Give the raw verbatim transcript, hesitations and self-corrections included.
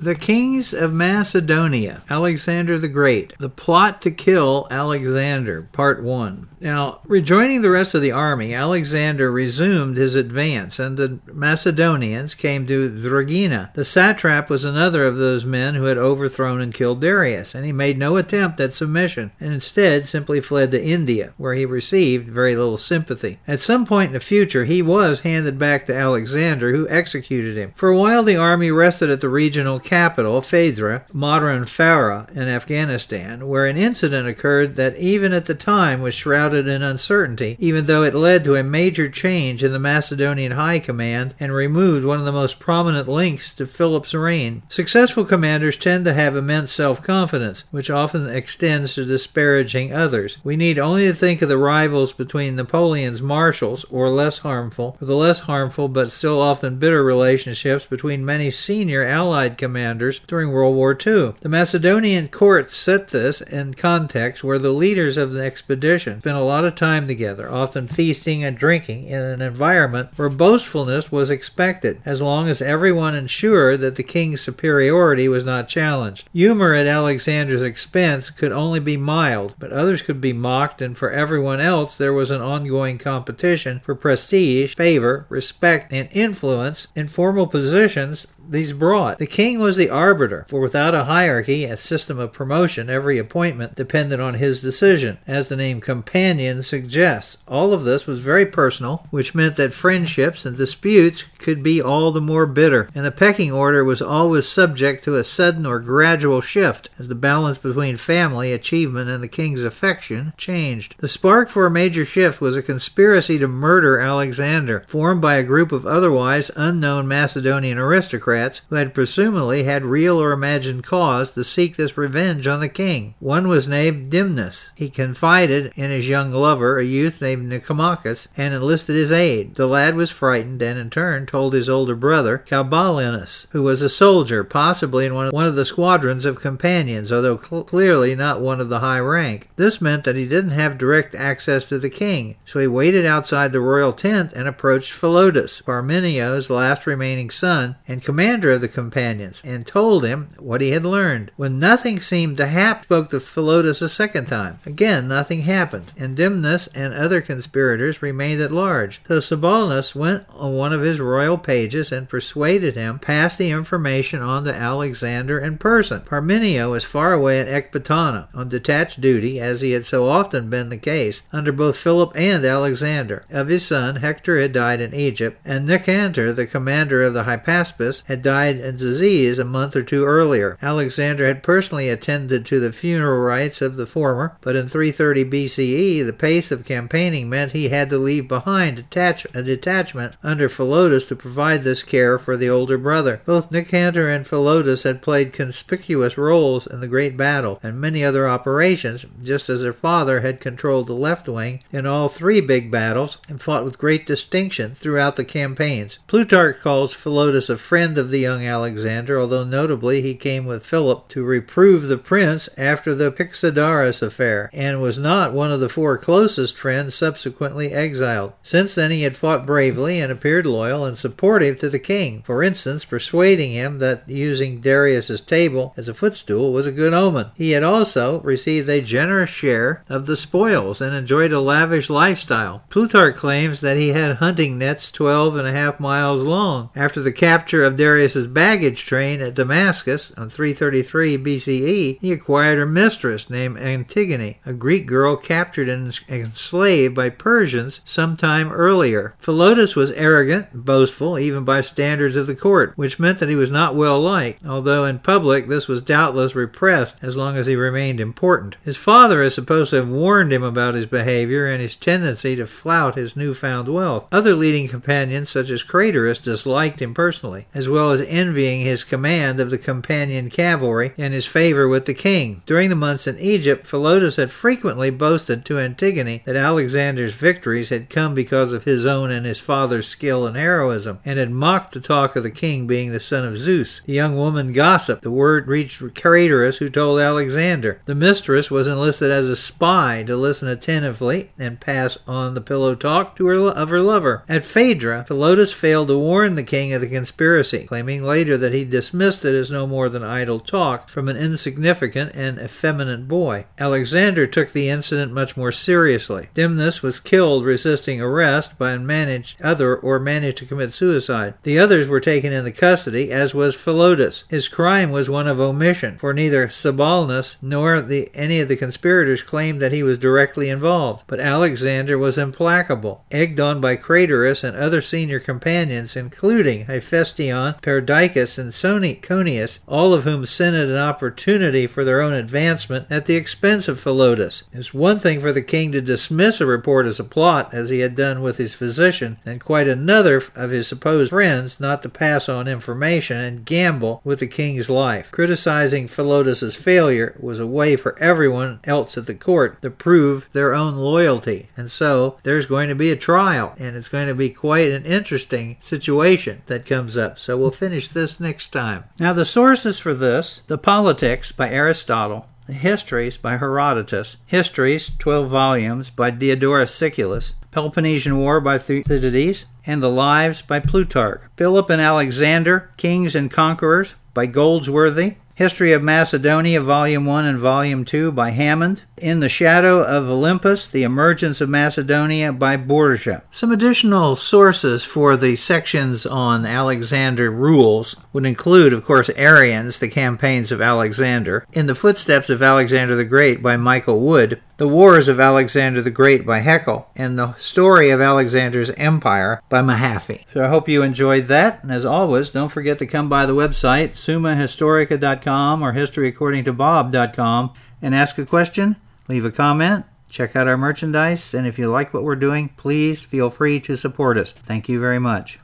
The Kings of Macedonia, Alexander the Great. The Plot to Kill Alexander, Part one. Now, rejoining the rest of the army, Alexander resumed his advance, and the Macedonians came to Dragina. The satrap was another of those men who had overthrown and killed Darius, and he made no attempt at submission, and instead simply fled to India, where he received very little sympathy. At some point in the future, he was handed back to Alexander, who executed him. For a while, the army rested at the regional capital, Phaedra, modern Farah, in Afghanistan, where an incident occurred that even at the time was shrouded in uncertainty, even though it led to a major change in the Macedonian high command and removed one of the most prominent links to Philip's reign. Successful commanders tend to have immense self-confidence, which often extends to disparaging others. We need only to think of the rivals between Napoleon's marshals, or less harmful, or the less harmful but still often bitter relationships between many senior Allied commanders during World War Two. The Macedonian court set this in context where the leaders of the expedition spent a lot of time together, often feasting and drinking in an environment where boastfulness was expected, as long as everyone ensured that the king's superiority was not challenged. Humor at Alexander's expense could only be mild, but others could be mocked, and for everyone else there was an ongoing competition for prestige, favor, respect, and influence in formal positions these brought. The king was the arbiter, for without a hierarchy, a system of promotion, every appointment depended on his decision, as the name companion suggests. All of this was very personal, which meant that friendships and disputes could be all the more bitter, and the pecking order was always subject to a sudden or gradual shift, as the balance between family, achievement, and the king's affection changed. The spark for a major shift was a conspiracy to murder Alexander, formed by a group of otherwise unknown Macedonian aristocrats who had presumably had real or imagined cause to seek this revenge on the king. One was named Dimnus. He confided in his young lover, a youth named Nicomachus, and enlisted his aid. The lad was frightened and in turn told his older brother, Cabalinus, who was a soldier, possibly in one of, one of the squadrons of companions, although cl- clearly not one of the high rank. This meant that he didn't have direct access to the king, so he waited outside the royal tent and approached Philotas, Parmenio's last remaining son, and commander of the companions, and told him what he had learned. When nothing seemed to happen, spoke to Philotas a second time. Again, nothing happened, and Dimnus and other conspirators remained at large. So Sabalinus went on one of his royal pages and persuaded him to pass the information on to Alexander in person. Parmenio was far away at Ecbatana, on detached duty, as he had so often been the case, under both Philip and Alexander. Of his son, Hector had died in Egypt, and Nicanor, the commander of the Hypaspes, had died in disease a month or two earlier. Alexander had personally attended to the funeral rites of the former, but in three thirty B C E, the pace of campaigning meant he had to leave behind detach- a detachment under Philotas to provide this care for the older brother. Both Nicanor and Philotas had played conspicuous roles in the great battle and many other operations, just as their father had controlled the left wing in all three big battles and fought with great distinction throughout the campaigns. Plutarch calls Philotas a friend of the young Alexander, although notably he came with Philip to reprove the prince after the Pixodaris affair, and was not one of the four closest friends subsequently exiled. Since then he had fought bravely and appeared loyal and supportive to the king, for instance persuading him that using Darius's table as a footstool was a good omen. He had also received a generous share of the spoils and enjoyed a lavish lifestyle. Plutarch claims that he had hunting nets twelve and a half miles long. After the capture of Darius's baggage train at Damascus on three thirty-three B C E, he acquired a mistress named Antigone, a Greek girl captured and enslaved by Persians some time earlier. Philotas was arrogant, boastful, even by standards of the court, which meant that he was not well liked, although in public this was doubtless repressed as long as he remained important. His father is supposed to have warned him about his behavior and his tendency to flout his newfound wealth. Other leading companions, such as Craterus, disliked him personally, as well as envying his command of the companion cavalry and his favor with the king. During the months in Egypt, Philotas had frequently boasted to Antigone that Alexander's victories had come because of his own and his father's skill and heroism, and had mocked the talk of the king being the son of Zeus. The young woman gossiped. The word reached Craterus, who told Alexander. The mistress was enlisted as a spy to listen attentively and pass on the pillow talk to her of her lover. At Phaedra, Philotas failed to warn the king of the conspiracy, claiming later that he dismissed it as no more than idle talk from an insignificant and effeminate boy. Alexander took the incident much more seriously. Dimnus was killed resisting arrest by a managed other or managed to commit suicide. The others were taken into custody, as was Philotas. His crime was one of omission, for neither Sabalnus nor the, any of the conspirators claimed that he was directly involved. But Alexander was implacable. Egged on by Craterus and other senior companions, including Hephaestion, Perdiccas, and Conius, all of whom scented an opportunity for their own advancement at the expense of Philotas. It's one thing for the king to dismiss a report as a plot, as he had done with his physician, and quite another of his supposed friends not to pass on information and gamble with the king's life. Criticizing Philotas's failure was a way for everyone else at the court to prove their own loyalty. And so there's going to be a trial, and it's going to be quite an interesting situation that comes up. So we'll finish this next time. Now, the sources for this: the Politics by Aristotle, the Histories by Herodotus, Histories, twelve volumes, by Diodorus Siculus, Peloponnesian War by Thucydides, and the Lives by Plutarch, Philip and Alexander, Kings and Conquerors by Goldsworthy, History of Macedonia, Volume one and Volume two by Hammond, In the Shadow of Olympus, The Emergence of Macedonia by Borgia. Some additional sources for the sections on Alexander rules would include, of course, Arrian's The Campaigns of Alexander, In the Footsteps of Alexander the Great by Michael Wood, The Wars of Alexander the Great by Haeckel, and The Story of Alexander's Empire by Mahaffy. So I hope you enjoyed that, and as always, don't forget to come by the website, summa historica dot com or history according to bob dot com, and ask a question, leave a comment, check out our merchandise, and if you like what we're doing, please feel free to support us. Thank you very much.